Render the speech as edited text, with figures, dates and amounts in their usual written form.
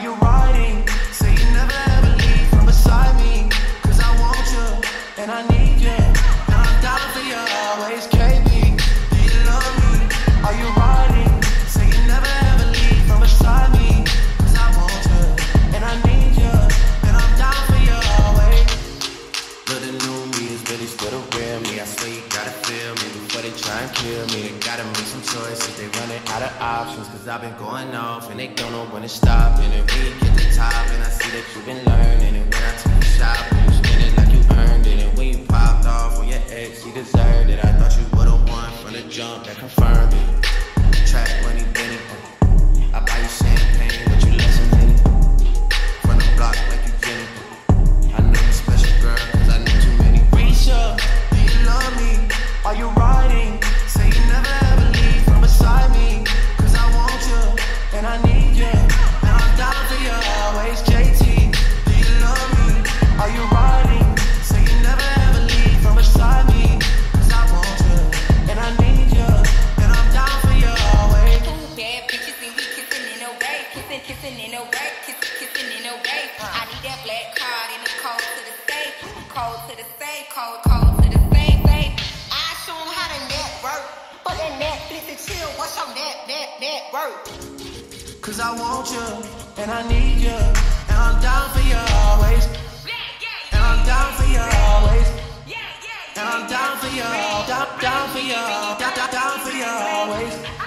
you riding? Say you never ever leave from beside me. Cause I want you, and I need you, and I'm down for you always, KB. Do you love me? Are you riding? Say you never ever leave from beside me. Cause I want you, and I need you, and I'm down for you always. Look, the new me is really still the real me. I swear you gotta feel me before they try and kill me. They gotta make some choices, they running out of options. Cause I've been going off and they don't know when to stop. And then when you get to the top and I see that you've been learning. And when I took you shopping, you spend it like you earned it. And when you popped off on your ex, you deserved it. I thought you would've won from the jump, that confirmed it. Track money, Benny. I buy you champagne, but you let some Henny. From the block like you Jenny. I know you special, girl, cause I know too many. Risha, do you love me? Are you riding? Say you never ever leave from beside me. Cause I want you, and I need you, and I'm down for you always, JT. Do you love me? Are you riding? Say you never ever leave from beside me. Cause I want you, and I need you, and I'm down for you always. Bad bitches and we kissing in a way, kissing in a way, kissing in a way. I need that black card and it's cold to the safe, cold to the safe, cold to the safe. I show 'em how to network, but that Netflix and chill. What's your network? Cause I want you, and I need you, and I'm down for you always. And I'm down for you always. And I'm down for you, down for you, down for you always.